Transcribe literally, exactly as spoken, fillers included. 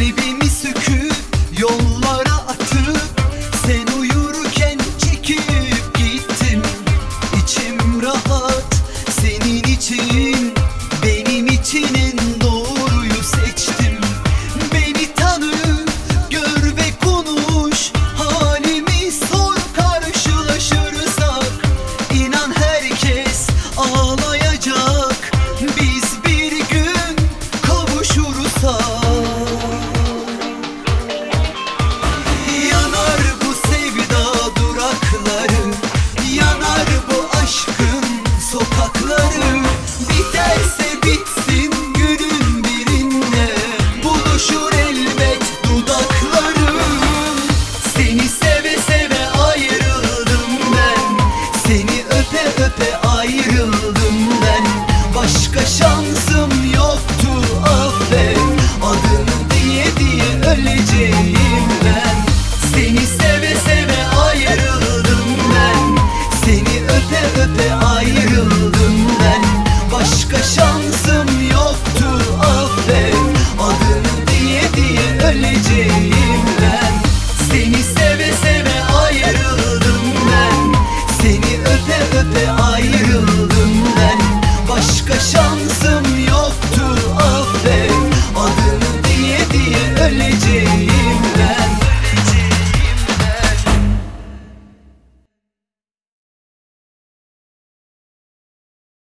Kalbimi söküp yollara atıp sen uyurken çekip gittim. İçim rahat senin için, benim için en doğruyu seçtim. Beni tanı, gör ve konuş, halimi sor, karşılaşırsak İnan herkes ağlayacak biz bir gün kavuşursak. Yanar bu sevda durakları, yanar bu aşkın sokakları. Biterse bitsin günün birinde, buluşur elbet dudaklarım. Seni seve seve ayrıldım ben, seni öpe öpe ayrıldım ben. Başka şansım yoktu affet, adını diye diye öleceğim.